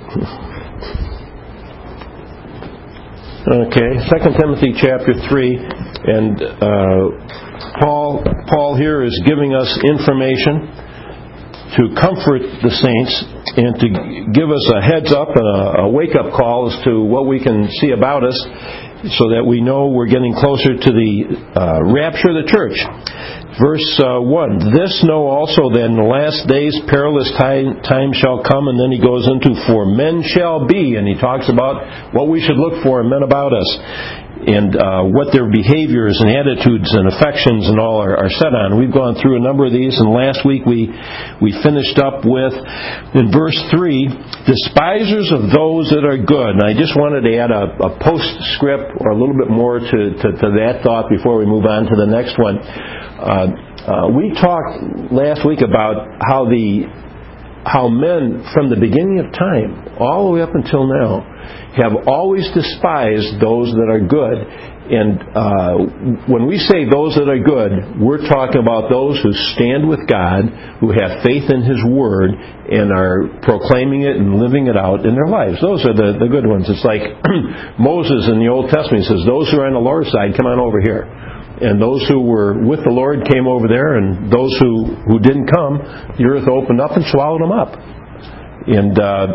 Okay, 2 Timothy chapter 3, and Paul here is giving us information to comfort the saints and to give us a heads up and a wake-up call as to what we can see about us so that we know we're getting closer to the rapture of the church. Verse 1, "This know also that in the last days perilous time shall come," and then he goes into, "For men shall be," and he talks about what we should look for in men about us, and what their behaviors and attitudes and affections and all are set on. We've gone through a number of these, and last week we finished up with, in verse 3, "Despisers of those that are good." And I just wanted to add a postscript or a little bit more to that thought before we move on to the next one. We talked last week about how men from the beginning of time all the way up until now have always despised those that are good. And when we say those that are good, we're talking about those who stand with God, who have faith in His Word, and are proclaiming it and living it out in their lives. Those are the good ones. It's like Moses in the Old Testament says, "Those who are on the Lord's side, come on over here." And those who were with the Lord came over there, and those who didn't come, the earth opened up and swallowed them up. And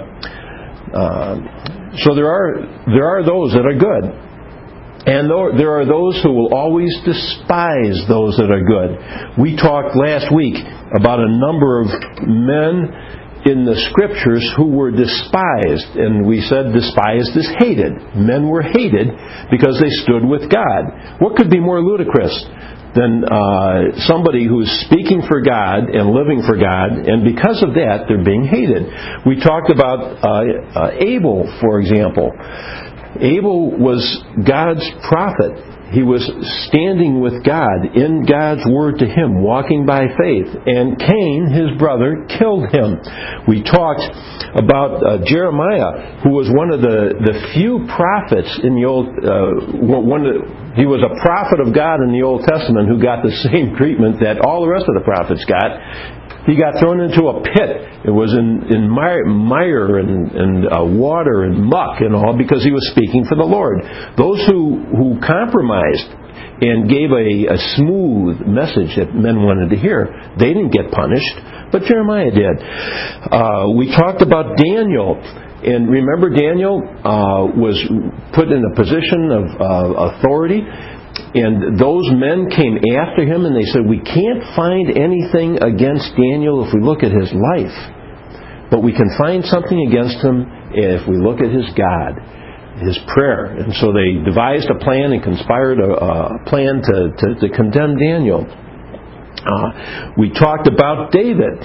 so there are those that are good. And there are those who will always despise those that are good. We talked last week about a number of men in the Scriptures who were despised. And we said despised is hated. Men were hated because they stood with God. What could be more ludicrous than somebody who's speaking for God and living for God, and because of that, they're being hated? We talked about Abel, for example. Abel was God's prophet. He was standing with God in God's Word to him, walking by faith. And Cain, his brother, killed him. We talked about Jeremiah, who was one of the few prophets in the Old. He was a prophet of God in the Old Testament who got the same treatment that all the rest of the prophets got. He got thrown into a pit. It was in mire and water and muck and all, because he was speaking for the Lord. Those who compromised and gave a smooth message that men wanted to hear, they didn't get punished, but Jeremiah did. We talked about Daniel. And remember, Daniel was put in a position of authority. And those men came after him and they said, "We can't find anything against Daniel if we look at his life. But we can find something against him if we look at his God, his prayer." And so they devised a plan and conspired a plan to condemn Daniel. We talked about David.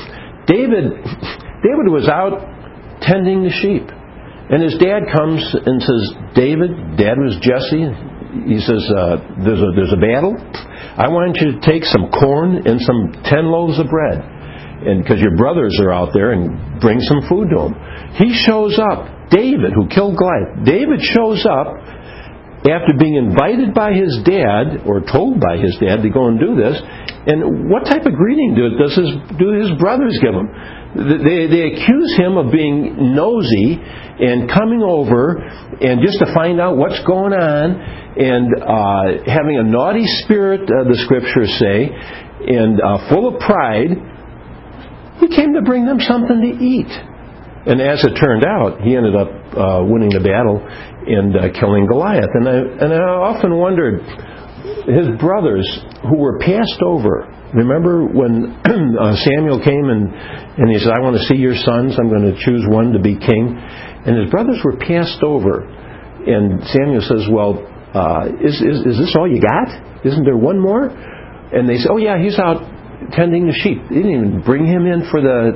David was out tending the sheep. And his dad comes and says, Dad was Jesse. He says, there's a battle. I want you to take some corn and some 10 loaves of bread, and because your brothers are out there, and bring some food to them. He shows up. David, who killed Goliath. David shows up after being invited by his dad, or told by his dad, to go and do this. And what type of greeting do his brothers give him? They accuse him of being nosy and coming over and just to find out what's going on, and having a naughty spirit, the Scriptures say, and full of pride. He came to bring them something to eat. And as it turned out, he ended up winning the battle and killing Goliath. And I often wondered, his brothers who were passed over. Remember when Samuel came and he said, "I want to see your sons. I'm going to choose one to be king." And his brothers were passed over. And Samuel says, "Well, is this all you got? Isn't there one more?" And they say, "Oh yeah, he's out tending the sheep." They didn't even bring him in for to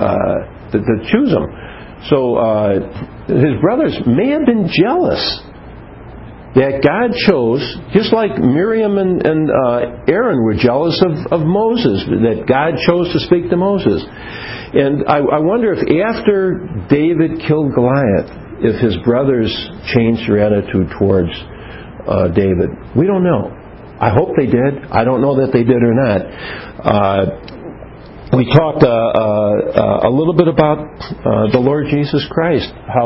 choose him. So his brothers may have been jealous that God chose, just like Miriam and Aaron were jealous of Moses, that God chose to speak to Moses. And I wonder if after David killed Goliath, if his brothers changed their attitude towards David. We don't know. I hope they did. I don't know that they did or not. we talked a little bit about the Lord Jesus Christ, how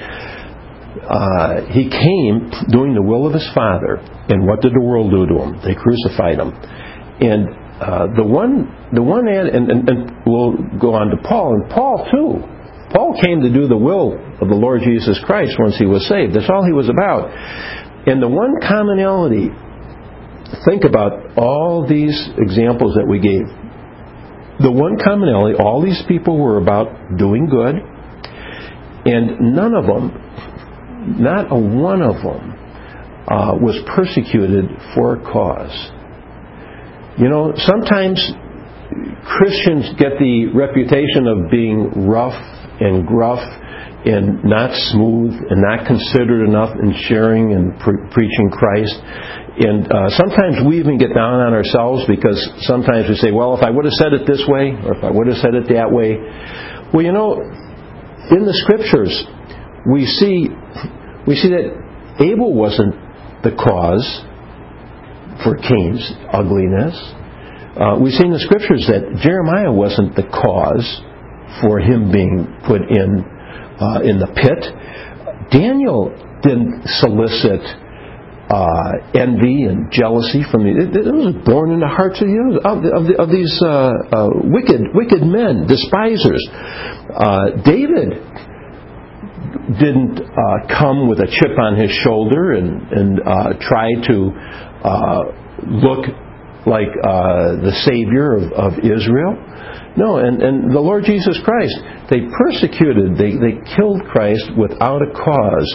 that He came doing the will of His Father, and what did the world do to Him? They crucified Him. And and we'll go on to Paul, and Paul too. Paul came to do the will of the Lord Jesus Christ once he was saved. That's all he was about. And the one commonality, think about all these examples that we gave. The one commonality, all these people were about doing good, and none of them, not a one of them, was persecuted for a cause. You know, sometimes Christians get the reputation of being rough and gruff and not smooth and not considerate enough in sharing and preaching Christ. And sometimes we even get down on ourselves because sometimes we say, well, if I would have said it this way, or if I would have said it that way. Well, you know, in the Scriptures, we see that Abel wasn't the cause for Cain's ugliness. We see in the Scriptures that Jeremiah wasn't the cause for him being put in the pit. Daniel didn't solicit envy and jealousy from it was born in the hearts of these wicked men, despisers. David didn't come with a chip on his shoulder and try to look like the Savior of Israel. No, and the Lord Jesus Christ, they persecuted, they killed Christ without a cause.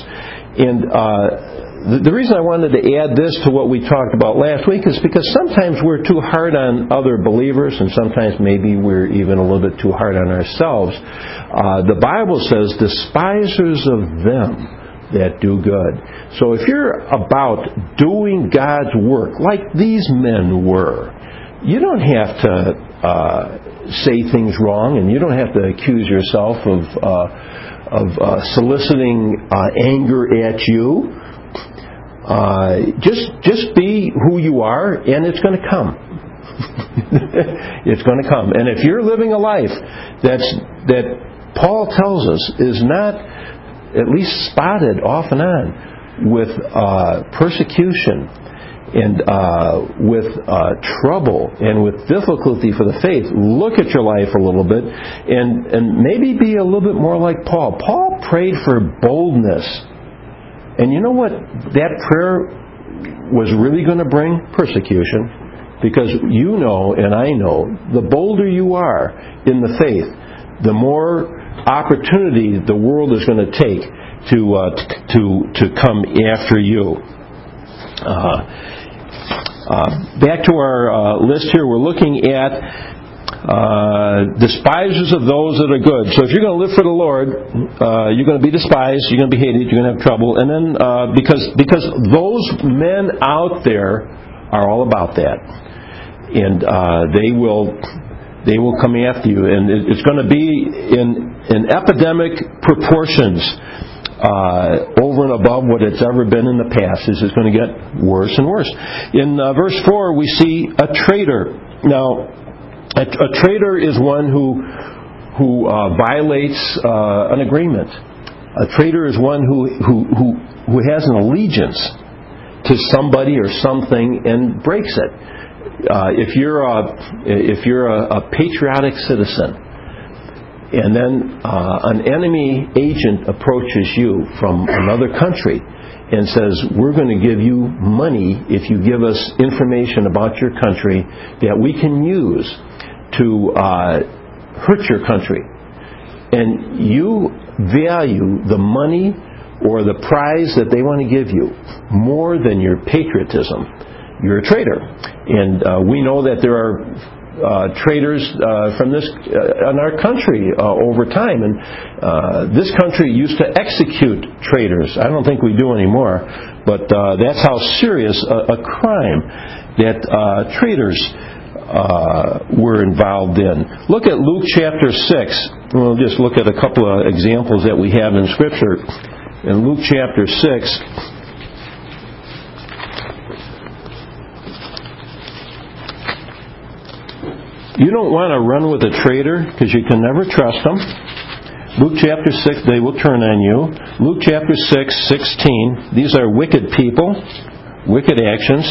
And the reason I wanted to add this to what we talked about last week is because sometimes we're too hard on other believers, and sometimes maybe we're even a little bit too hard on ourselves. The Bible says, despisers of them that do good. So if you're about doing God's work like these men were, you don't have to say things wrong, and you don't have to accuse yourself of soliciting anger at you. Just be who you are, and it's going to come. It's going to come. And if you're living a life that Paul tells us is not at least spotted off and on with persecution and with trouble and with difficulty for the faith, look at your life a little bit and maybe be a little bit more like Paul. Paul prayed for boldness. And you know what that prayer was really going to bring? Persecution. Because you know, and I know, the bolder you are in the faith, the more opportunity the world is going to take to come after you. Back to our list here, we're looking at despisers of those that are good. So if you're going to live for the Lord, you're going to be despised, you're going to be hated, you're going to have trouble. And then because those men out there are all about that, and they will come after you, and it's going to be in epidemic proportions. Over and above what it's ever been in the past. This is going to get worse and worse. In verse 4, we see a traitor. Now, a traitor is one who violates an agreement. A traitor is one who has an allegiance to somebody or something and breaks it. If you're a patriotic citizen, and then an enemy agent approaches you from another country and says, we're going to give you money if you give us information about your country that we can use to hurt your country. And you value the money or the prize that they want to give you more than your patriotism. You're a traitor. And we know that there are traitors from this in our country over time, and this country used to execute traitors. I don't think we do anymore, but that's how serious a crime that traitors were involved in. Look at Luke chapter 6. We'll just look at a couple of examples that we have in Scripture. In Luke chapter 6. You don't want to run with a traitor because you can never trust them. Luke chapter 6, they will turn on you. Luke chapter 6:16. These are wicked people, wicked actions.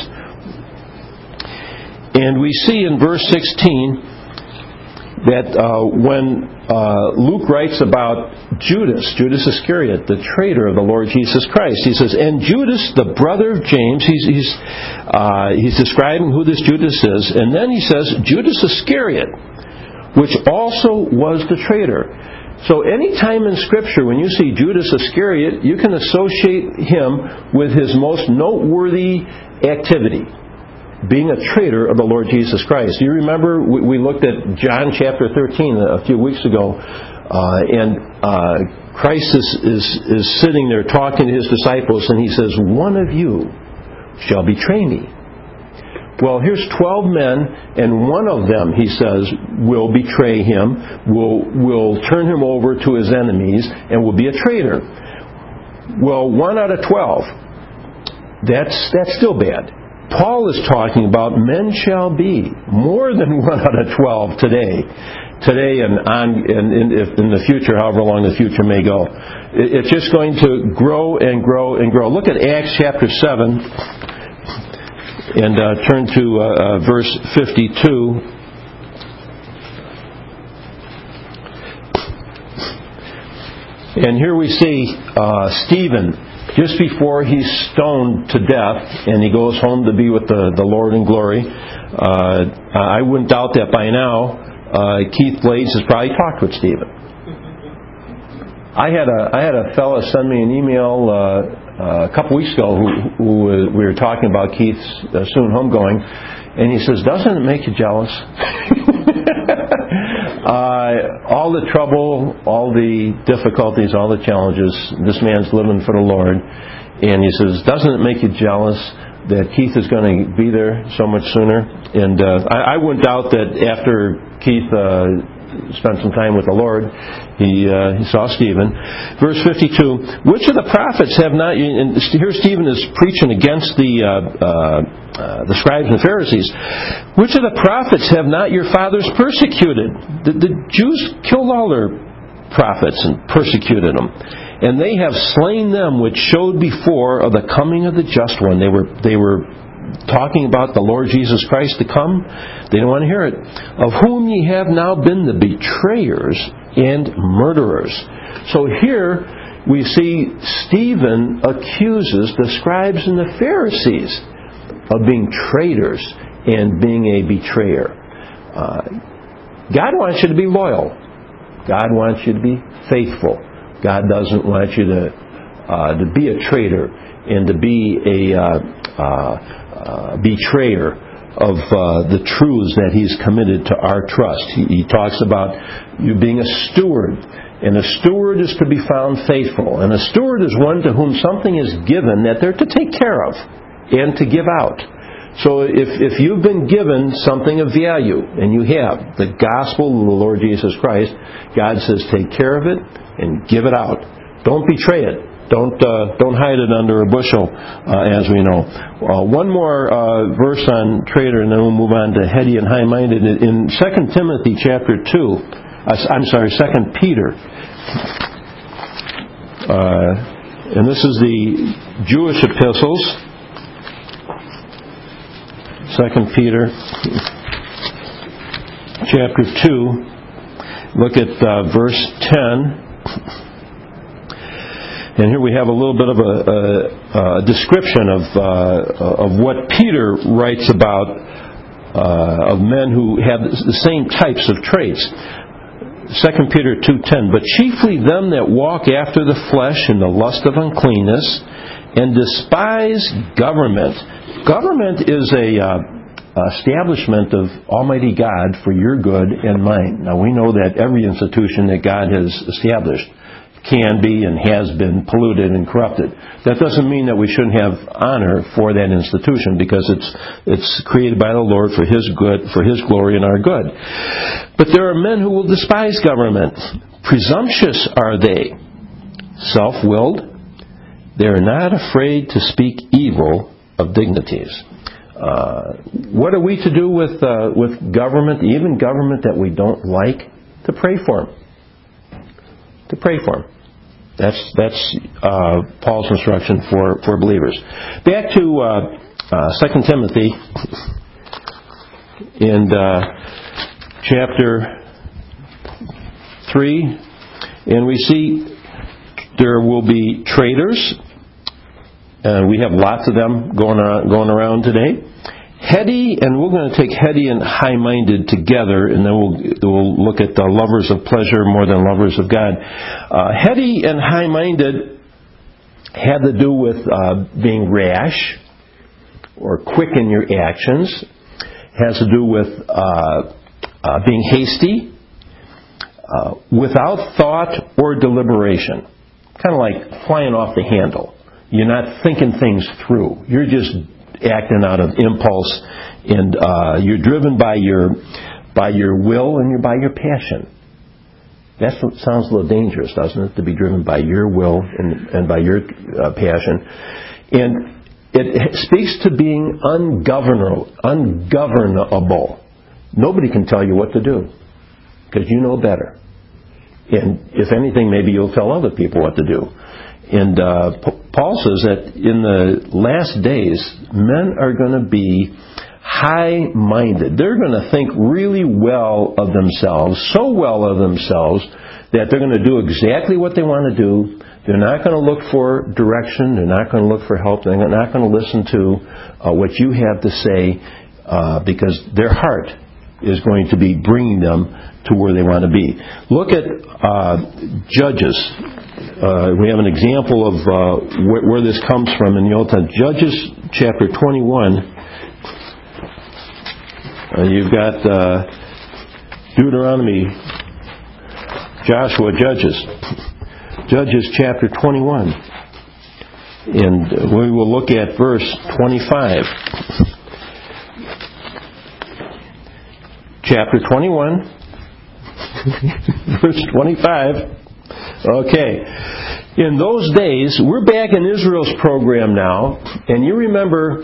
And we see in verse 16 that when Luke writes about Judas Iscariot, the traitor of the Lord Jesus Christ, he says, and Judas, the brother of James, he's describing who this Judas is, and then he says, Judas Iscariot, which also was the traitor. So any time in Scripture when you see Judas Iscariot, you can associate him with his most noteworthy activity, being a traitor of the Lord Jesus Christ. You remember we looked at John chapter 13 a few weeks ago, and Christ is sitting there talking to His disciples, and He says, one of you shall betray me. Well, here's 12 men, and one of them, He says, will betray Him, will turn Him over to His enemies, and will be a traitor. Well, 1 out of 12, that's still bad. Paul is talking about men shall be more than 1 out of 12 today and in the future, however long the future may go. It's just going to grow and grow and grow. Look at Acts chapter 7 and turn to verse 52. And here we see Stephen, just before he's stoned to death and he goes home to be with the Lord in glory. I wouldn't doubt that by now Keith Blades has probably talked with Stephen. I had a fellow send me an email a couple weeks ago who we were talking about Keith's soon homegoing, and he says, doesn't it make you jealous? All the trouble, all the difficulties, all the challenges, this man's living for the Lord. And he says, doesn't it make you jealous that Keith is going to be there so much sooner? And I wouldn't doubt that after Keith spent some time with the Lord, he saw Stephen. Verse 52, which of the prophets have not... And here Stephen is preaching against the scribes and Pharisees. Which of the prophets have not your fathers persecuted? The Jews killed all their prophets and persecuted them. And they have slain them which showed before of the coming of the just one. They were talking about the Lord Jesus Christ to come. They don't want to hear it. Of whom ye have now been the betrayers and murderers. So here we see Stephen accuses the scribes and the Pharisees of being traitors and being a betrayer. God wants you to be loyal. God wants you to be faithful. God doesn't want you to be a traitor and to be a betrayer of the truths that He's committed to our trust. He talks about you being a steward, and a steward is to be found faithful, and a steward is one to whom something is given that they're to take care of and to give out. So if you've been given something of value, and you have the gospel of the Lord Jesus Christ, God says take care of it and give it out. Don't betray it. Don't hide it under a bushel, as we know. One more verse on traitor, and then we'll move on to heady and high-minded. In 2 Timothy chapter 2, 2 Peter, and this is the Jewish epistles. 2 Peter chapter 2, look at verse 10. And here we have a little bit of a description of what Peter writes about of men who have the same types of traits. 2 Peter 2:10, but chiefly them that walk after the flesh in the lust of uncleanness, and despise government. Government is a establishment of Almighty God for your good and mine. Now we know that every institution that God has established can be and has been polluted and corrupted. That doesn't mean that we shouldn't have honor for that institution, because it's created by the Lord for His good, for His glory and our good. But there are men who will despise government. Presumptuous are they, self-willed. They are not afraid to speak evil of dignities. What are we to do with government, even government that we don't like? To pray for them. To pray for them. That's Paul's instruction for believers. Back to 2 Timothy in chapter 3, and we see there will be traitors. We have lots of them going around today. Heady, and we're going to take heady and high-minded together, and then we'll look at the lovers of pleasure more than lovers of God. Heady and high-minded had to do with being rash or quick in your actions. Has to do with being hasty, without thought or deliberation. Kind of like flying off the handle. You're not thinking things through. You're just acting out of impulse, and you're driven by your will and by your passion. That sounds a little dangerous, doesn't it? To be driven by your will and by your passion. And it speaks to being ungovernable. Nobody can tell you what to do, because you know better. And if anything, maybe you'll tell other people what to do. And Paul says that in the last days, men are going to be high-minded. They're going to think really well of themselves, so well of themselves, that they're going to do exactly what they want to do. They're not going to look for direction. They're not going to look for help. They're not going to listen to what you have to say, because their heart is going to be bringing them to where they want to be. Look at Judges. We have an example of where this comes from in the Old Testament. Judges chapter 21. You've got Deuteronomy, Joshua, Judges. Judges chapter 21. And we will look at verse 25. Chapter 21, verse 25. Okay. In those days, we're back in Israel's program now, and you remember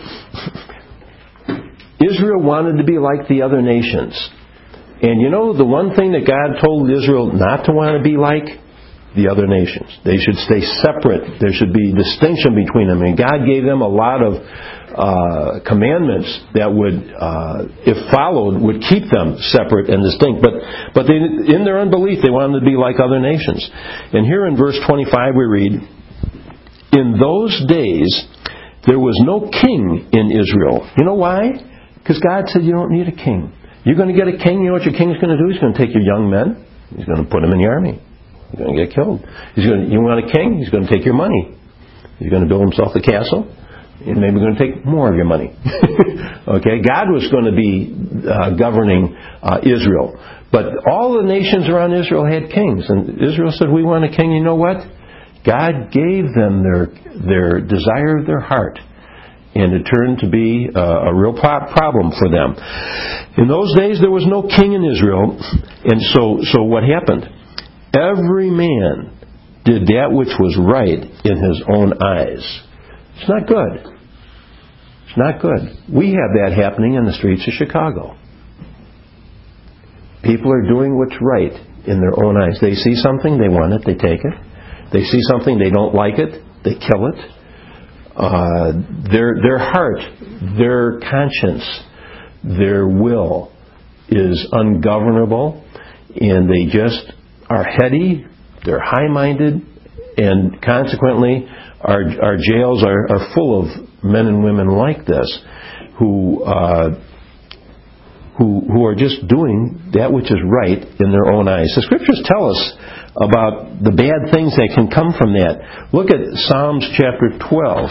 Israel wanted to be like the other nations. And you know the one thing that God told Israel not to want to be like? The other nations. They should stay separate. There should be distinction between them. And God gave them a lot of commandments that would, if followed, would keep them separate and distinct. But they, in their unbelief, they wanted to be like other nations. And here in verse 25 we read, in those days there was no king in Israel. You know why? Because God said you don't need a king. You're going to get a king. You know what your king's going to do? He's going to take your young men. He's going to put them in the army. He's going to get killed. You want a king? He's going to take your money. He's going to build himself a castle. And maybe going to take more of your money. Okay, God was going to be governing Israel. But all the nations around Israel had kings. And Israel said, we want a king. You know what? God gave them their desire of their heart. And it turned to be a real problem for them. In those days, there was no king in Israel. And so what happened? Every man did that which was right in his own eyes. It's not good. It's not good. We have that happening in the streets of Chicago. People are doing what's right in their own eyes. They see something, they want it, they take it. They see something, they don't like it, they kill it. Their heart, their conscience, their will is ungovernable, and they just are heady, they're high-minded, and consequently our jails are full of men and women like this who are just doing that which is right in their own eyes. The Scriptures tell us about the bad things that can come from that. Look at Psalms chapter 12.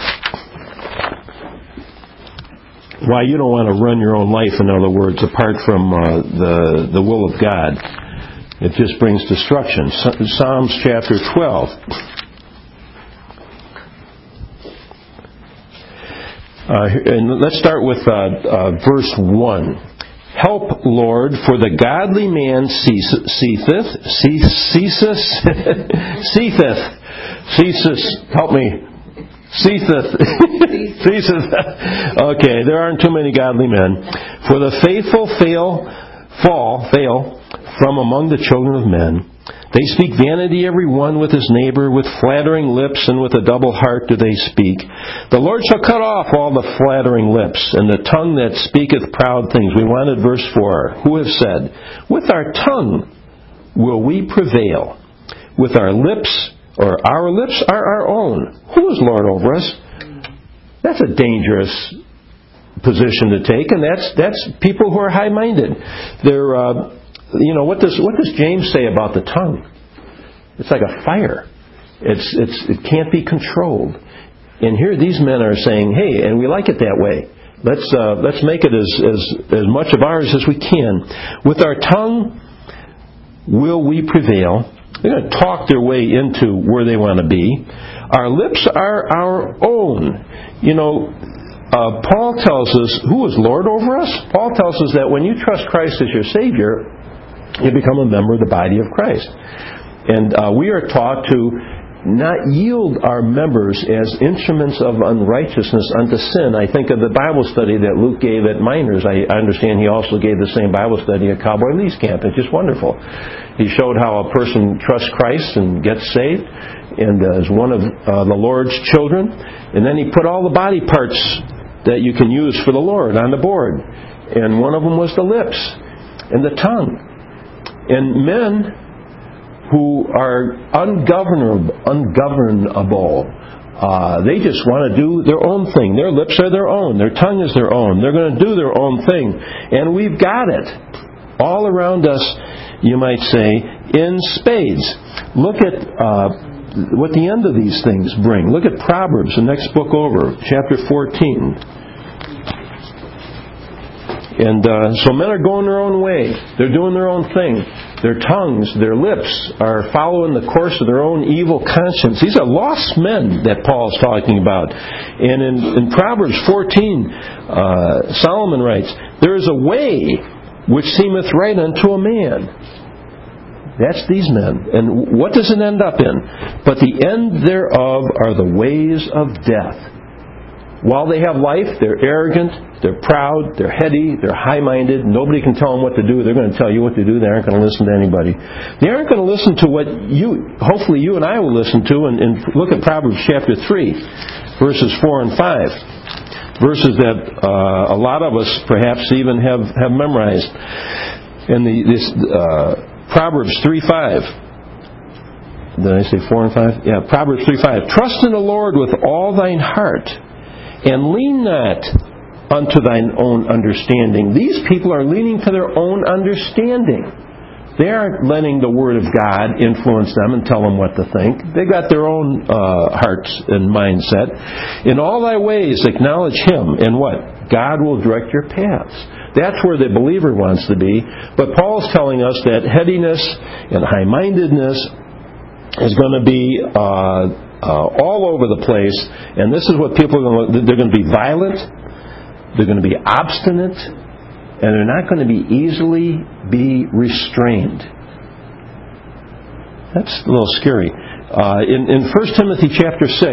Why you don't want to run your own life, in other words, apart from the will of God. It just brings destruction. Psalms chapter 12. And let's start with verse 1. Help, Lord, for the godly man ceaseth. Help me. Ceaseth. Ceaseth. Okay, there aren't too many godly men. For the faithful fail from among the children of men. They speak vanity every one with his neighbor, with flattering lips and with a double heart do they speak. The Lord shall cut off all the flattering lips, and the tongue that speaketh proud things. We wanted verse 4. Who have said, with our tongue will we prevail. With our lips, or our lips are our own. Who is Lord over us? That's a dangerous position to take, and that's people who are high-minded. They're what does James say about the tongue? It's like a fire. It can't be controlled. And here these men are saying, hey, and we like it that way. Let's make it as much of ours as we can. With our tongue will we prevail. They're going to talk their way into where they want to be. Our lips are our own. Paul tells us, who is Lord over us? Paul tells us that when you trust Christ as your Savior, you become a member of the body of Christ. And we are taught to not yield our members as instruments of unrighteousness unto sin. I think of the Bible study that Luke gave at Miners. I understand he also gave the same Bible study at Cowboy Lee's camp. It's just wonderful. He showed how a person trusts Christ and gets saved and is one of the Lord's children. And then he put all the body parts that you can use for the Lord on the board. And one of them was the lips and the tongue. And men who are ungovernable, they just want to do their own thing. Their lips are their own. Their tongue is their own. They're going to do their own thing. And we've got it all around us, you might say, in spades. Look at what the end of these things bring. Look at Proverbs, the next book over, chapter 14. And so men are going their own way. They're doing their own thing. Their tongues, their lips are following the course of their own evil conscience. These are lost men that Paul is talking about. And in Proverbs 14, Solomon writes, there is a way which seemeth right unto a man. That's these men. And what does it end up in? But the end thereof are the ways of death. While they have life, they're arrogant, they're proud, they're heady, they're high-minded. Nobody can tell them what to do. They're going to tell you what to do. They aren't going to listen to anybody. They aren't going to listen to what hopefully you and I will listen to. And look at Proverbs chapter 3, verses 4 and 5. Verses that a lot of us perhaps even have memorized. And Proverbs 3:5. Did I say 4 and 5? Yeah, Proverbs 3:5. Trust in the Lord with all thine heart, and lean not unto thine own understanding. These people are leaning to their own understanding. They aren't letting the Word of God influence them and tell them what to think. They've got their own hearts and mindset. In all thy ways acknowledge Him, and what? God will direct your paths. That's where the believer wants to be. But Paul's telling us that headiness and high-mindedness is going to be all over the place, and this is what people are going to. They're going to be violent, they're going to be obstinate, and they're not going to be easily be restrained. That's a little scary. In 1 Timothy chapter 6,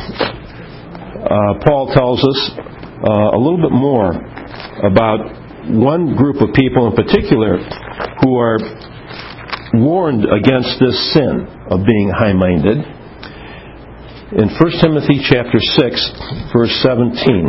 Paul tells us a little bit more about one group of people in particular who are warned against this sin of being high-minded. In 1 Timothy chapter 6, verse 17,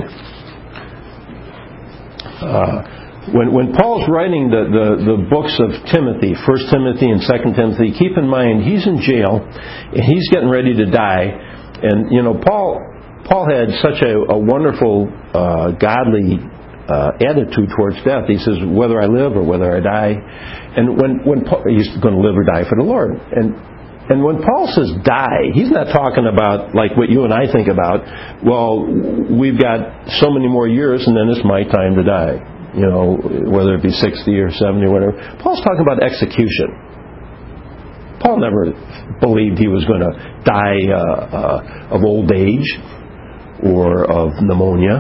when Paul's writing the books of Timothy, 1 Timothy and 2 Timothy, keep in mind he's in jail and he's getting ready to die. And Paul had such a wonderful godly attitude towards death. He says, whether I live or whether I die, and when Paul, he's going to live or die for the Lord. And when Paul says die, he's not talking about like what you and I think about, well, we've got so many more years and then it's my time to die. Whether it be 60 or 70 or whatever. Paul's talking about execution. Paul never believed he was going to die of old age or of pneumonia.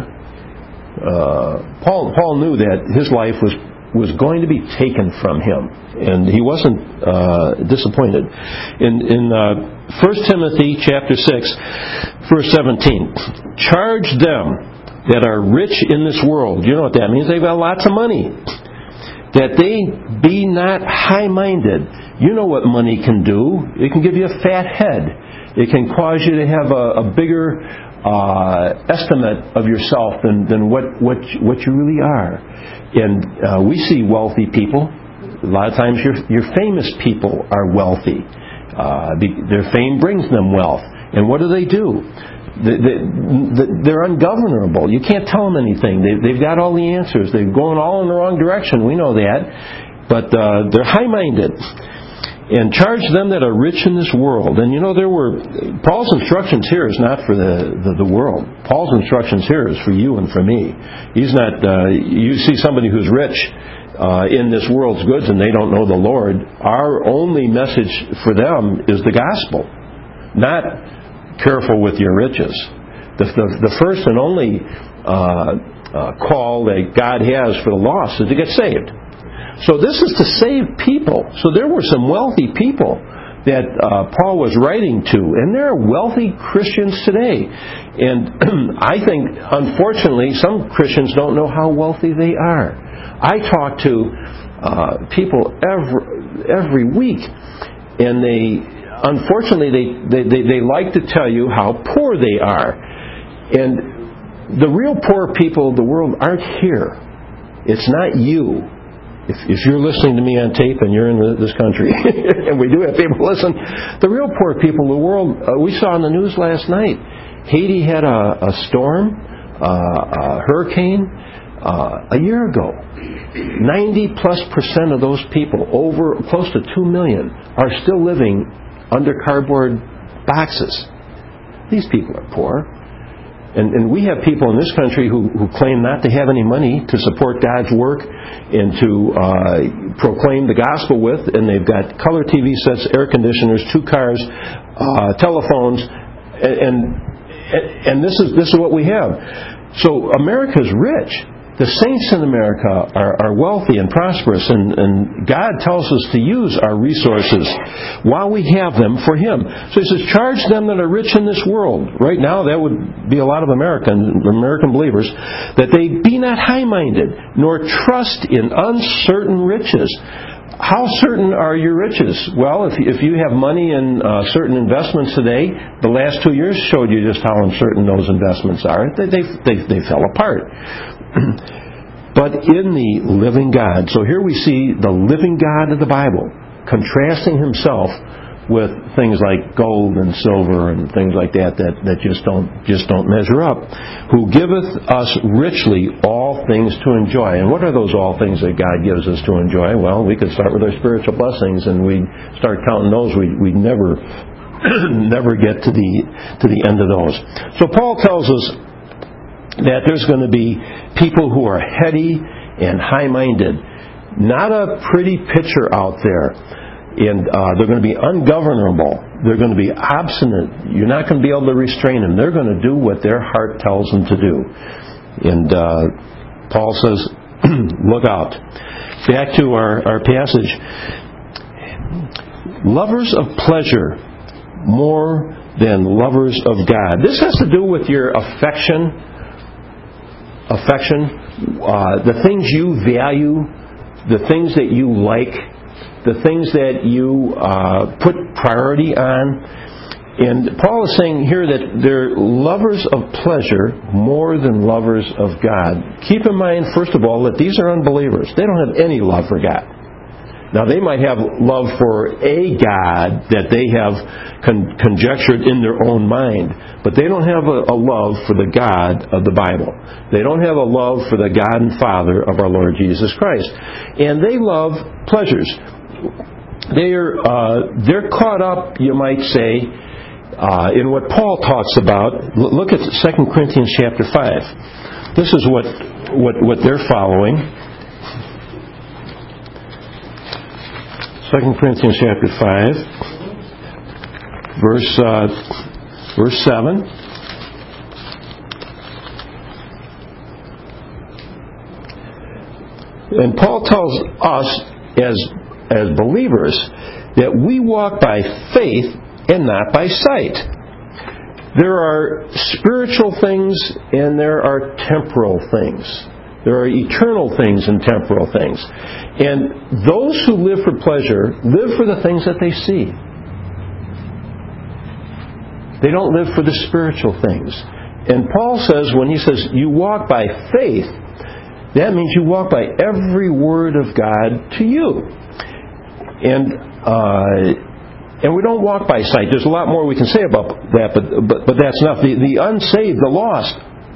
Paul knew that his life was going to be taken from him, and he wasn't disappointed. In 1 Timothy chapter 6, Verse 17, charge them that are rich in this world. You know what that means? They've got lots of money. That they be not high-minded. You know what money can do. It can give you a fat head. It can cause you to have a bigger estimate of yourself than what you really are. And we see wealthy people. A lot of times your famous people are wealthy. Their fame brings them wealth. And what do? They're ungovernable. You can't tell them anything. They've got all the answers. They're going all in the wrong direction. We know that. But they're high-minded. And charge them that are rich in this world. And Paul's instructions here is not for the world. Paul's instructions here is for you and for me. He's not, you see somebody who's rich in this world's goods and they don't know the Lord. Our only message for them is the gospel. Not careful with your riches. The first and only call that God has for the lost is to get saved. So this is to save people. So there were some wealthy people that Paul was writing to, and there are wealthy Christians today. And I think, unfortunately, some Christians don't know how wealthy they are. I talk to people every week, and unfortunately, they like to tell you how poor they are. And the real poor people of the world aren't here. It's not you. If you're listening to me on tape and you're in this country, and we do have people listen, the real poor people of the world, we saw in the news last night, Haiti had a storm, a hurricane, a year ago. 90+% of those people, over close to 2 million, are still living under cardboard boxes. These people are poor. And we have people in this country who claim not to have any money to support God's work and to proclaim the gospel with, and they've got color TV sets, air conditioners, 2 cars, telephones, and this is what we have. So America's rich. The saints in America are wealthy and prosperous, and God tells us to use our resources while we have them for Him. So He says, charge them that are rich in this world. Right now, that would be a lot of American believers, that they be not high-minded, nor trust in uncertain riches. How certain are your riches? Well, if you have money in certain investments today, the last 2 years showed you just how uncertain those investments are. They fell apart. But in the living God. So here we see the living God of the Bible contrasting Himself with things like gold and silver and things like that just don't measure up. Who giveth us richly all things to enjoy. And what are those all things that God gives us to enjoy? Well, we could start with our spiritual blessings, and we start counting those. We'd never get to the end of those. So Paul tells us that there's going to be people who are heady and high-minded. Not a pretty picture out there. And they're going to be ungovernable. They're going to be obstinate. You're not going to be able to restrain them. They're going to do what their heart tells them to do. And Paul says, look out. Back to our passage. Lovers of pleasure more than lovers of God. This has to do with your affection, the things you value, the things that you like, the things that you put priority on. And Paul is saying here that they're lovers of pleasure more than lovers of God. Keep in mind, first of all, that these are unbelievers. They don't have any love for God. Now, they might have love for a God that they have conjectured in their own mind, but they don't have a love for the God of the Bible. They don't have a love for the God and Father of our Lord Jesus Christ. And they love pleasures. They're caught up, you might say, in what Paul talks about. Look at 2 Corinthians chapter 5. This is what they're following. 2 Corinthians chapter 5, verse 7. And Paul tells us as believers that we walk by faith and not by sight. There are spiritual things and there are temporal things. There are eternal things and temporal things. And those who live for pleasure live for the things that they see. They don't live for the spiritual things. And Paul says, when he says you walk by faith, that means you walk by every word of God to you. And we don't walk by sight. There's a lot more we can say about that, but that's enough. The unsaved, the lost,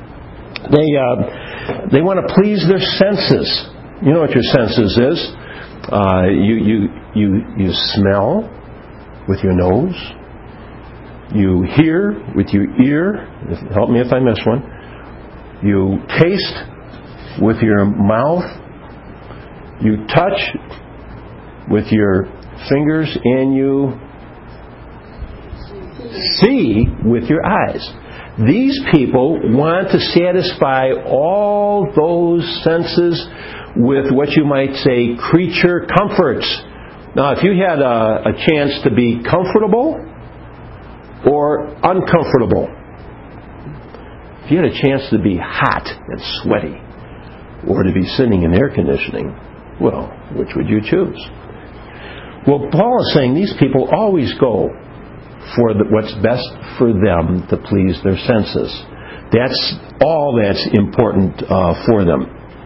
they want to please their senses. You know what your senses is. You smell with your nose. You hear with your ear. Help me if I miss one. You taste with your mouth. You touch with your fingers, and you see with your eyes. These people want to satisfy all those senses with what you might say creature comforts. Now, if you had a chance to be comfortable or uncomfortable, if you had a chance to be hot and sweaty or to be sitting in air conditioning, well, which would you choose? Well, Paul is saying these people always go for what's best for them to please their senses. That's all that's important for them.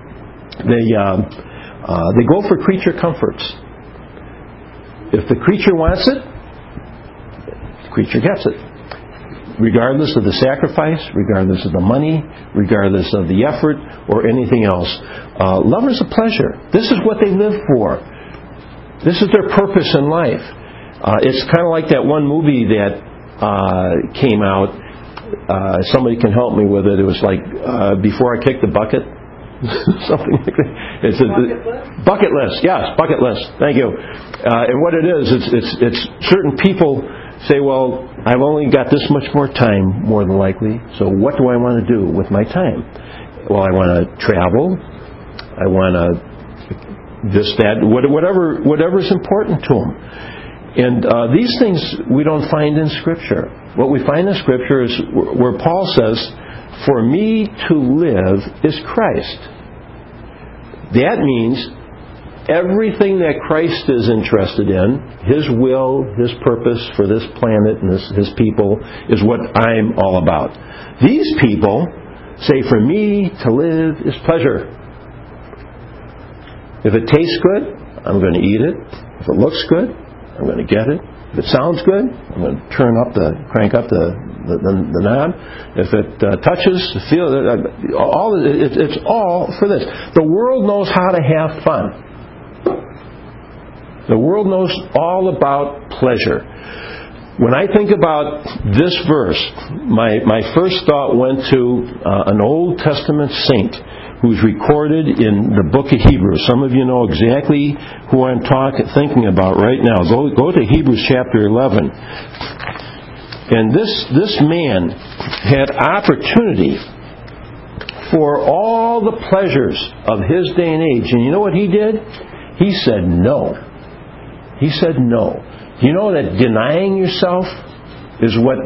They go for creature comforts. If the creature wants it, the creature gets it. Regardless of the sacrifice, regardless of the money, regardless of the effort, or anything else. Lovers of pleasure. This is what they live for. This is their purpose in life. It's kind of like that one movie that came out. Somebody can help me with it. It was like Before I Kick the Bucket. Something like that. It's Bucket List. Yes, Bucket List. Thank you. And what it is, it's certain people say, well, I've only got this much more time, more than likely. So what do I want to do with my time? Well, I want to travel. I want to this, that, whatever is important to them. And these things we don't find in Scripture. What we find in Scripture is where Paul says, "For me to live is Christ." That means everything that Christ is interested in, His will, His purpose for this planet and His people, is what I'm all about. These people say, "For me to live is pleasure." If it tastes good, I'm going to eat it. If it looks good, I'm going to get it. If it sounds good, I'm going to crank up the knob. If it touches, feel it's all for this. The world knows how to have fun. The world knows all about pleasure. When I think about this verse, my first thought went to an Old Testament saint who's recorded in the book of Hebrews. Some of you know exactly who I'm thinking about right now. Go to Hebrews chapter 11. And this man had opportunity for all the pleasures of his day and age. And you know what he did? He said no. He said no. Do you know that denying yourself is what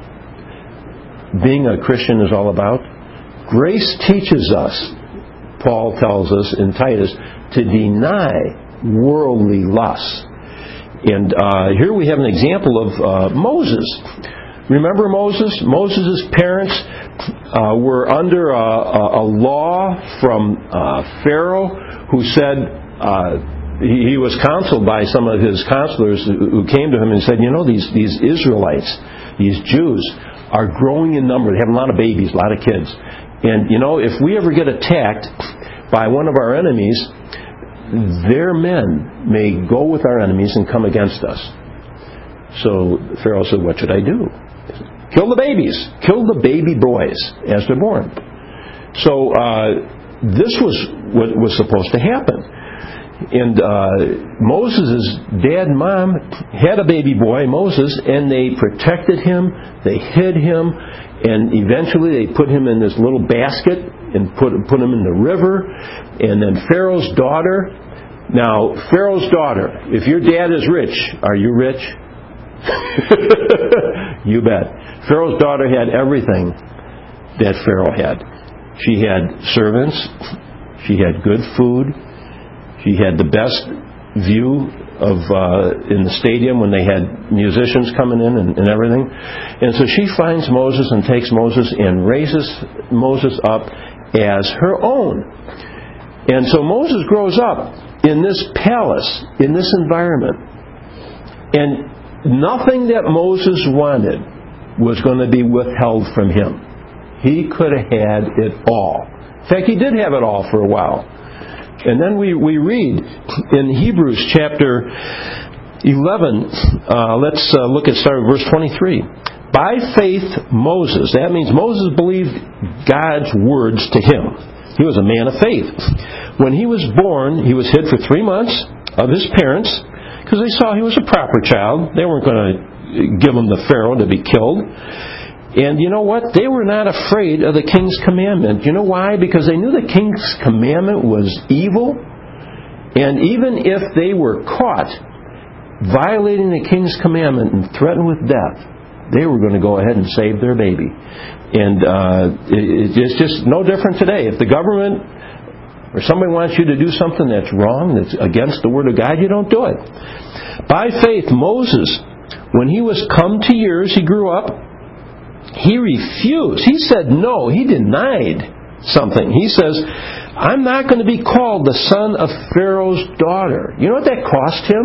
being a Christian is all about? Grace teaches us, Paul tells us in Titus, to deny worldly lusts. And here we have an example of Moses. Remember Moses? Moses' parents were under a law from Pharaoh who said, he was counseled by some of his counselors who came to him and said, you know, these Israelites, these Jews, are growing in number. They have a lot of babies, a lot of kids. And, you know, if we ever get attacked by one of our enemies, their men may go with our enemies and come against us. So Pharaoh said, what should I do? Kill the babies. Kill the baby boys as they're born. So this was what was supposed to happen. And Moses' dad and mom had a baby boy, Moses, and they protected him, they hid him, and eventually they put him in this little basket and put him in the river. And then Pharaoh's daughter. Now, Pharaoh's daughter, if your dad is rich, are you rich? You bet. Pharaoh's daughter had everything that Pharaoh had. She had servants. She had good food. She had the best view of in the stadium when they had musicians coming in and everything. And so she finds Moses and takes Moses and raises Moses up as her own. And so Moses grows up in this palace, in this environment. And nothing that Moses wanted was going to be withheld from him. He could have had it all. In fact, he did have it all for a while. And then we read in Hebrews chapter 11, let's look at start verse 23. By faith Moses, that means Moses believed God's words to him. He was a man of faith. When he was born, he was hid for 3 months of his parents because they saw he was a proper child. They weren't going to give him to Pharaoh to be killed. And you know what? They were not afraid of the king's commandment. You know why? Because they knew the king's commandment was evil. And even if they were caught violating the king's commandment and threatened with death, they were going to go ahead and save their baby. And it's just no different today. If the government or somebody wants you to do something that's wrong, that's against the Word of God, you don't do it. By faith, Moses, when he was come to years, he grew up. He refused. He said no. He denied something. He says, I'm not going to be called the son of Pharaoh's daughter. You know what that cost him?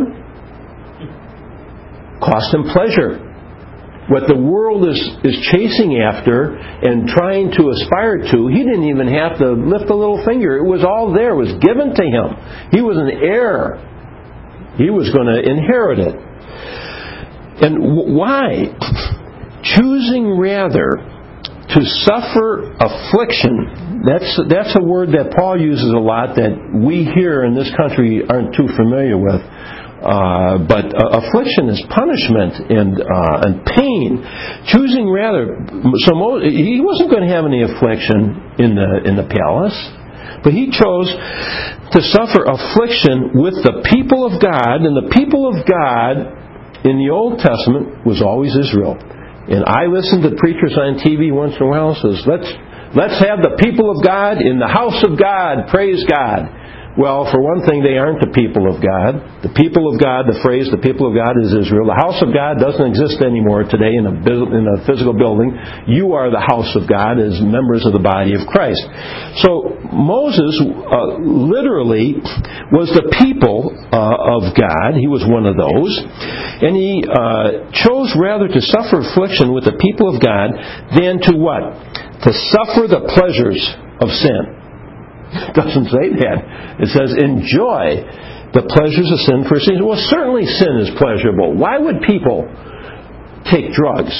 Cost him pleasure. What the world is chasing after and trying to aspire to, he didn't even have to lift a little finger. It was all there. It was given to him. He was an heir. He was going to inherit it. And why? Choosing rather to suffer affliction. That's a word that Paul uses a lot that we here in this country aren't too familiar with. But affliction is punishment and pain. Choosing rather, so he wasn't going to have any affliction in the palace, but he chose to suffer affliction with the people of God, and the people of God in the Old Testament was always Israel. And I listen to preachers on TV once in a while who says, let's have the people of God in the house of God, praise God. Well, for one thing, they aren't the people of God. The people of God, the phrase, the people of God is Israel. The house of God doesn't exist anymore today in a physical building. You are the house of God as members of the body of Christ. So Moses literally was the people of God. He was one of those. And he chose rather to suffer affliction with the people of God than to what? To suffer the pleasures of sin. It doesn't say that. It says, enjoy the pleasures of sin for a season. Well, certainly sin is pleasurable. Why would people take drugs?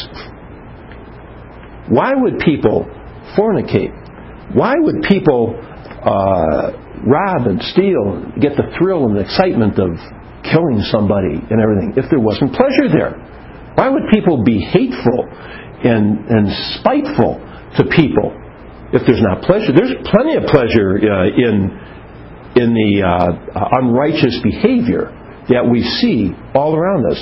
Why would people fornicate? Why would people rob and steal, get the thrill and the excitement of killing somebody and everything if there wasn't pleasure there? Why would people be hateful and spiteful to people if there's not pleasure? There's plenty of pleasure in the unrighteous behavior that we see all around us.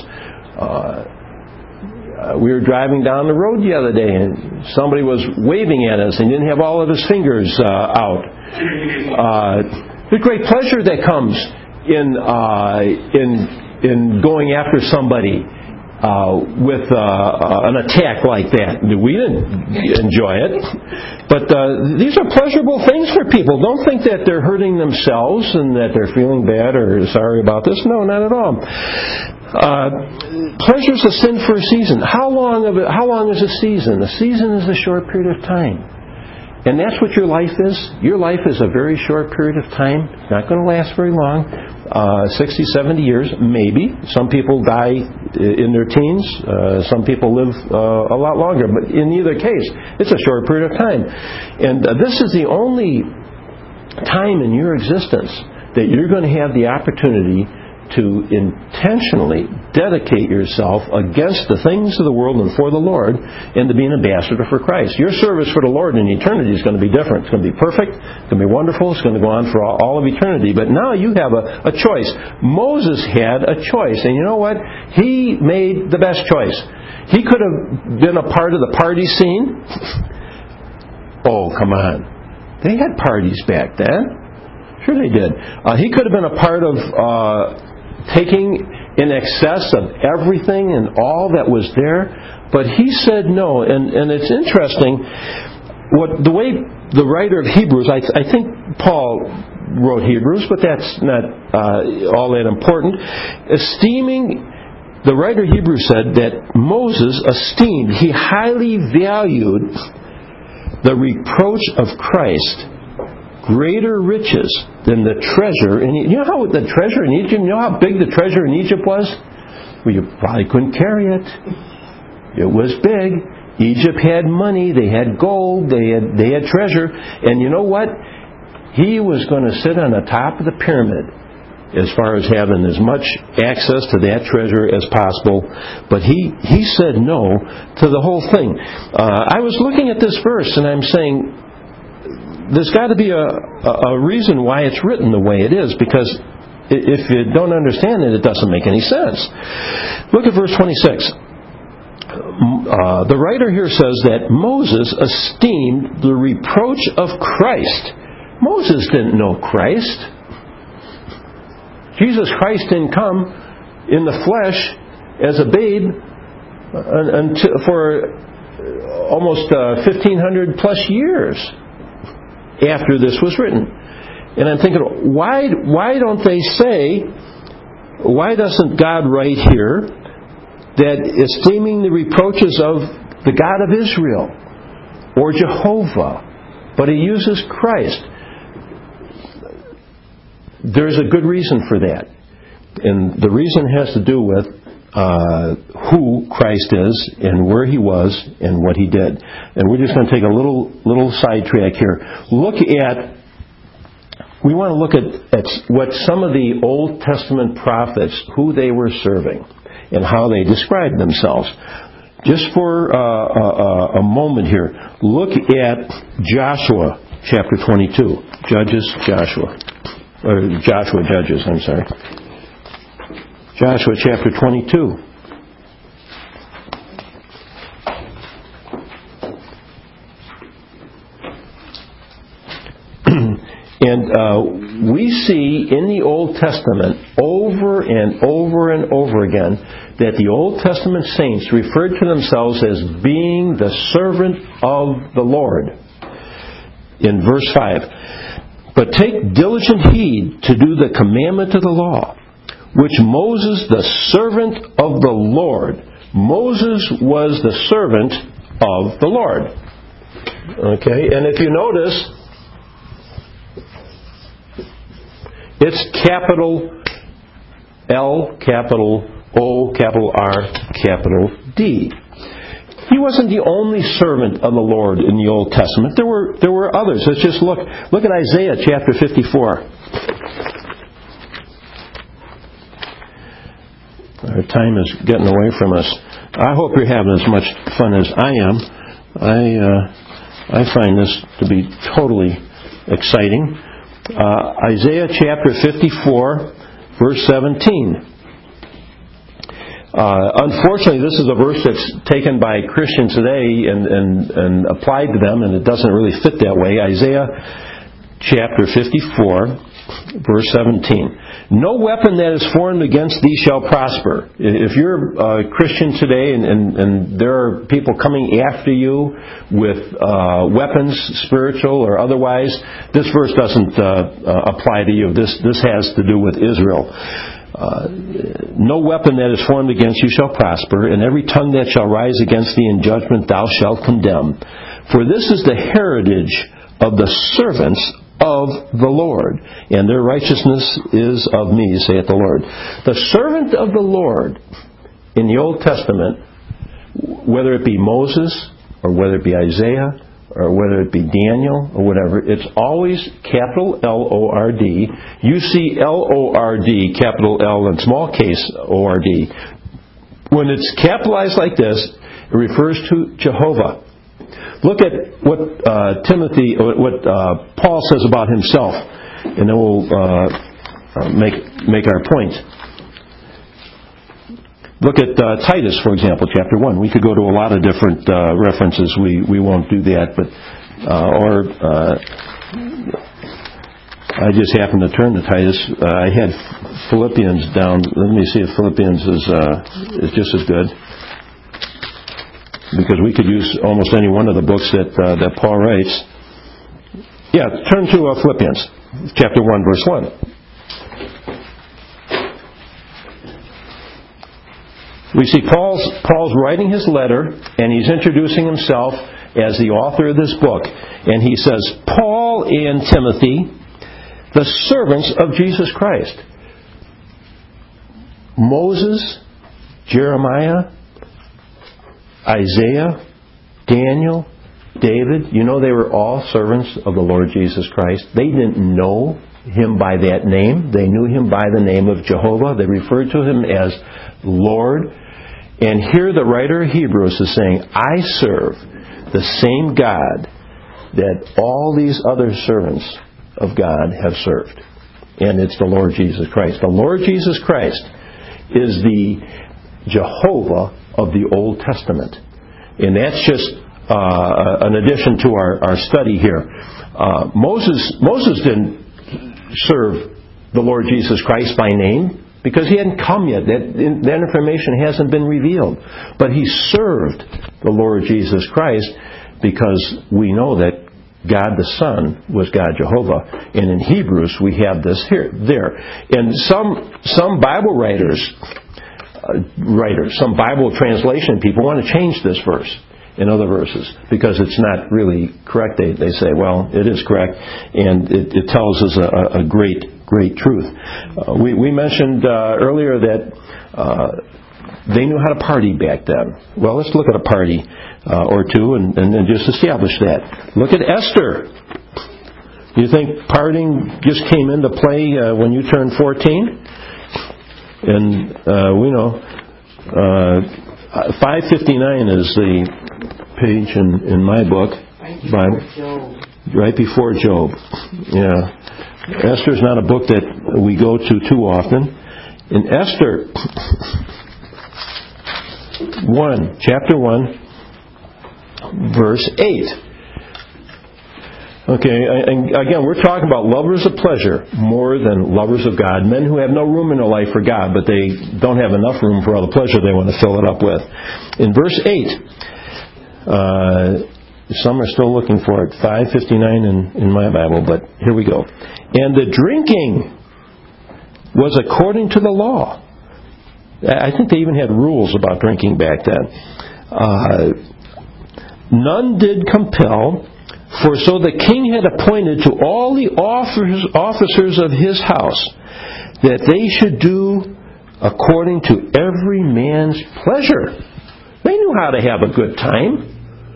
We were driving down the road the other day and somebody was waving at us and didn't have all of his fingers out. There's great pleasure that comes in going after somebody with an attack like that. We didn't enjoy it. But these are pleasurable things for people. Don't think that they're hurting themselves and that they're feeling bad or sorry about this. No, not at all. Pleasure's a sin for a season. How long is a season? A season is a short period of time. And that's what your life is. Your life is a very short period of time. It's not going to last very long. 60, 70 years, maybe. Some people die in their teens. Some people live a lot longer. But in either case, it's a short period of time. And this is the only time in your existence that you're going to have the opportunity to intentionally dedicate yourself against the things of the world and for the Lord, and to be an ambassador for Christ. Your service for the Lord in eternity is going to be different. It's going to be perfect. It's going to be wonderful. It's going to go on for all of eternity. But now you have a choice. Moses had a choice. And you know what? He made the best choice. He could have been a part of the party scene. Oh, come on. They had parties back then. Sure they did. He could have been a part of taking in excess of everything and all that was there, but he said no. And it's interesting, the way the writer of Hebrews, I think Paul wrote Hebrews, but that's not all that important. The writer of Hebrews said that Moses esteemed, he highly valued the reproach of Christ greater riches than the treasure in Egypt. You know how the treasure in Egypt, you know how big the treasure in Egypt was? Well, you probably couldn't carry it. It was big. Egypt had money, they had gold, they had treasure. And you know what? He was going to sit on the top of the pyramid as far as having as much access to that treasure as possible. But he said no to the whole thing. I was looking at this verse and I'm saying, there's got to be a reason why it's written the way it is, because if you don't understand it, it doesn't make any sense. Look at verse 26. The writer here says that Moses esteemed the reproach of Christ. Moses didn't know Christ. Jesus Christ didn't come in the flesh as a babe for almost 1,500 plus years after this was written. And I'm thinking, why don't they say, why doesn't God write here that esteeming the reproaches of the God of Israel or Jehovah, but he uses Christ? There's a good reason for that. And the reason has to do with who Christ is and where he was and what he did. And we're just going to take a little sidetrack here. We want to look at what some of the Old Testament prophets, who they were serving and how they described themselves. Just for a moment here, look at Joshua chapter 22. Judges, I'm sorry. Joshua chapter 22. And we see in the Old Testament over and over and over again that the Old Testament saints referred to themselves as being the servant of the Lord. In verse 5, but take diligent heed to do the commandment of the law, which Moses, the servant of the Lord. Moses was the servant of the Lord. Okay, and if you notice, it's capital L, capital O, capital R, capital D. He wasn't the only servant of the Lord in the Old Testament. There were others. Let's just look at Isaiah chapter 54. Our time is getting away from us. I hope you're having as much fun as I am. I find this to be totally exciting. Isaiah chapter 54, verse 17. Unfortunately, this is a verse that's taken by Christians today and applied to them, and it doesn't really fit that way. Isaiah chapter 54, verse 17. No weapon that is formed against thee shall prosper. If you're a Christian today and there are people coming after you with weapons, spiritual or otherwise, this verse doesn't apply to you. This has to do with Israel. No weapon that is formed against you shall prosper, and every tongue that shall rise against thee in judgment thou shalt condemn. For this is the heritage of the servants of the Lord, and their righteousness is of me, saith the Lord. The servant of the Lord in the Old Testament, whether it be Moses or whether it be Isaiah or whether it be Daniel or whatever, it's always capital L-O-R-D. You see L-O-R-D, capital L and small case O-R-D. When it's capitalized like this, it refers to Jehovah. Look at what Paul says about himself, and then we'll make our point. Look at Titus, for example, chapter 1. We could go to a lot of different references. We won't do that, but I just happened to turn to Titus. I had Philippians down. Let me see if Philippians is just as good, because we could use almost any one of the books that Paul writes. Yeah, turn to Philippians, chapter 1, verse 1. We see Paul's writing his letter, and he's introducing himself as the author of this book. And he says, Paul and Timothy, the servants of Jesus Christ. Moses, Jeremiah, Isaiah, Daniel, David, you know they were all servants of the Lord Jesus Christ. They didn't know him by that name. They knew him by the name of Jehovah. They referred to him as Lord. And here the writer of Hebrews is saying, I serve the same God that all these other servants of God have served. And it's the Lord Jesus Christ. The Lord Jesus Christ is the Jehovah of the Old Testament. And that's just an addition to our study here. Moses didn't serve the Lord Jesus Christ by name, because he hadn't come yet. That information hasn't been revealed. But he served the Lord Jesus Christ because we know that God the Son was God Jehovah. And in Hebrews we have this there. And some Bible writers, some Bible translation people want to change this verse in other verses because it's not really correct. They say, well, it is correct, and it tells us a great truth. We mentioned earlier that they knew how to party back then. Well, let's look at a party or two and then just establish that. Look at Esther. You think partying just came into play when you turned 14? And we know 559 is the page in my book. Right before Job. Yeah. Esther's not a book that we go to too often. In Esther 1, chapter 1, verse 8. Okay, and again, we're talking about lovers of pleasure more than lovers of God. Men who have no room in their life for God, but they don't have enough room for all the pleasure they want to fill it up with. In verse 8, some are still looking for it, 559 in my Bible, but here we go. And the drinking was according to the law. I think they even had rules about drinking back then. None did compel, for so the king had appointed to all the officers of his house that they should do according to every man's pleasure. They knew how to have a good time.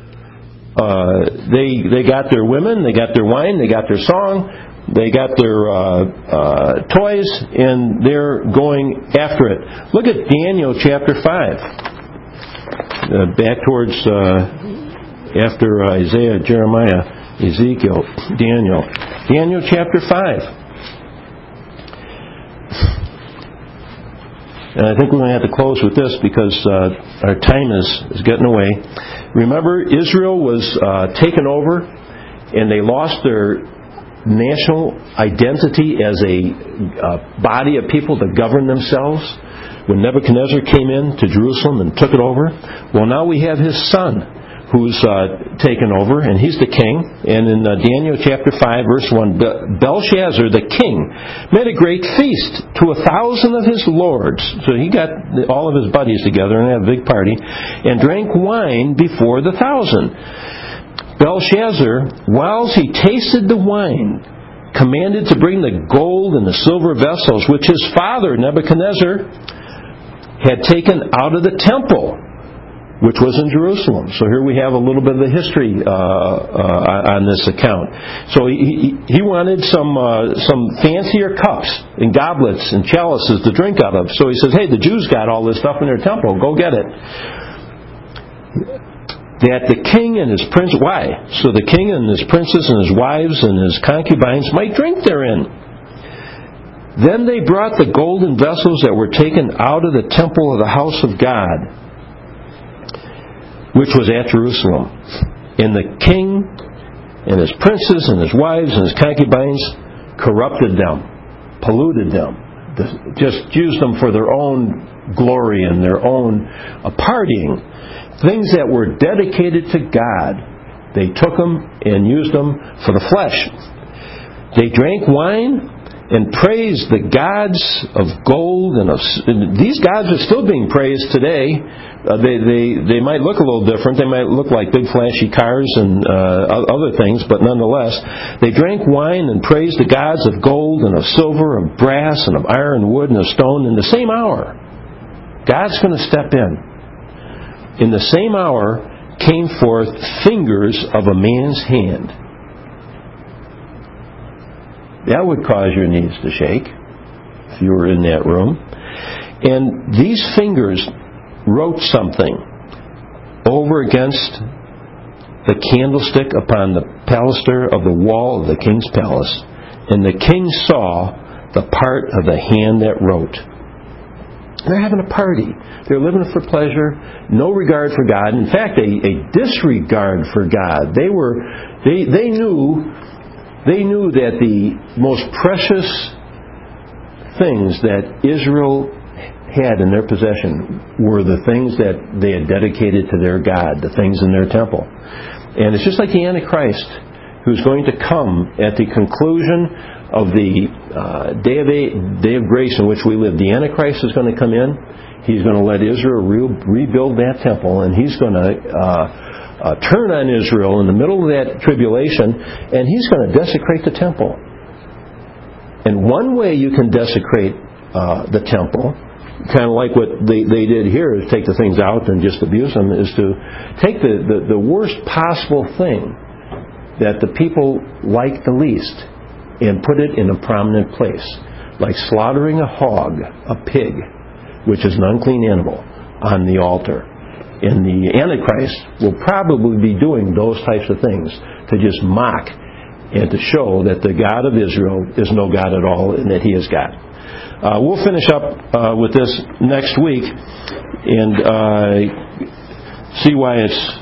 They got their women, they got their wine, they got their song, they got their toys, and they're going after it. Look at Daniel chapter 5. Back towards after Isaiah, Jeremiah, Ezekiel, Daniel. Daniel chapter 5. And I think we're going to have to close with this because our time is getting away. Remember, Israel was taken over and they lost their national identity as a body of people to govern themselves when Nebuchadnezzar came in to Jerusalem and took it over. Well, now we have his son who's taken over, and he's the king. And in Daniel chapter 5, verse 1, Belshazzar, the king, made a great feast to 1,000 of his lords. So he got all of his buddies together and had a big party, and drank wine before the 1,000. Belshazzar, whilst he tasted the wine, commanded to bring the gold and the silver vessels which his father Nebuchadnezzar had taken out of the temple. which was in Jerusalem. So here we have a little bit of the history on this account. So he wanted some fancier cups and goblets and chalices to drink out of. So he says, hey, the Jews got all this stuff in their temple. Go get it. That the king and his prince... Why? So the king and his princes and his wives and his concubines might drink therein. Then they brought the golden vessels that were taken out of the temple of the house of God, which was at Jerusalem. And the king and his princes and his wives and his concubines corrupted them, polluted them, just used them for their own glory and their own partying. Things that were dedicated to God, they took them and used them for the flesh. They drank wine and praised the gods of gold and these gods are still being praised today. They might look a little different. They might look like big flashy cars and other things, but nonetheless, they drank wine and praised the gods of gold and of silver and brass and of iron and wood and of stone. In the same hour, God's going to step in. In the same hour came forth fingers of a man's hand. That would cause your knees to shake if you were in that room. And these fingers wrote something over against the candlestick upon the baluster of the wall of the king's palace. And the king saw the part of the hand that wrote. They're having a party. They're living for pleasure, no regard for God. In fact, a disregard for God. They knew that the most precious things that Israel had in their possession were the things that they had dedicated to their God, the things in their temple. And it's just like the Antichrist, who's going to come at the conclusion of the day of grace in which we live. The Antichrist is going to come in. He's going to let Israel rebuild that temple, and he's going to turn on Israel in the middle of that tribulation, and he's going to desecrate the temple. And one way you can desecrate the temple, kind of like what they did here, is take the things out and just abuse them, is to take the worst possible thing that the people like the least and put it in a prominent place, like slaughtering a hog, a pig, which is an unclean animal, on the altar. And the Antichrist will probably be doing those types of things to just mock and to show that the God of Israel is no God at all and that He is God. We'll finish up with this next week and see why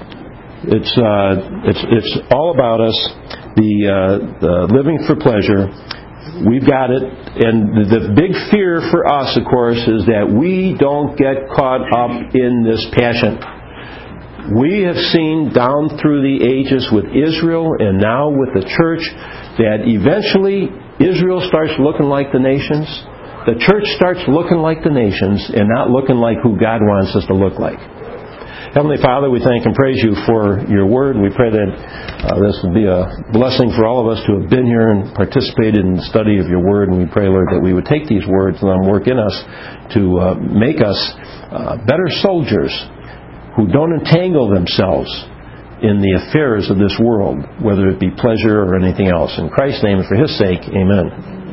it's all about us. The living for pleasure. We've got it. And the big fear for us, of course, is that we don't get caught up in this passion. We have seen down through the ages with Israel and now with the church that eventually Israel starts looking like the nations. The church starts looking like the nations and not looking like who God wants us to look like. Heavenly Father, we thank and praise You for Your Word. We pray that this will be a blessing for all of us to have been here and participated in the study of Your Word. And we pray, Lord, that we would take these words and let them work in us to make us better soldiers who don't entangle themselves in the affairs of this world, whether it be pleasure or anything else. In Christ's name and for His sake, amen.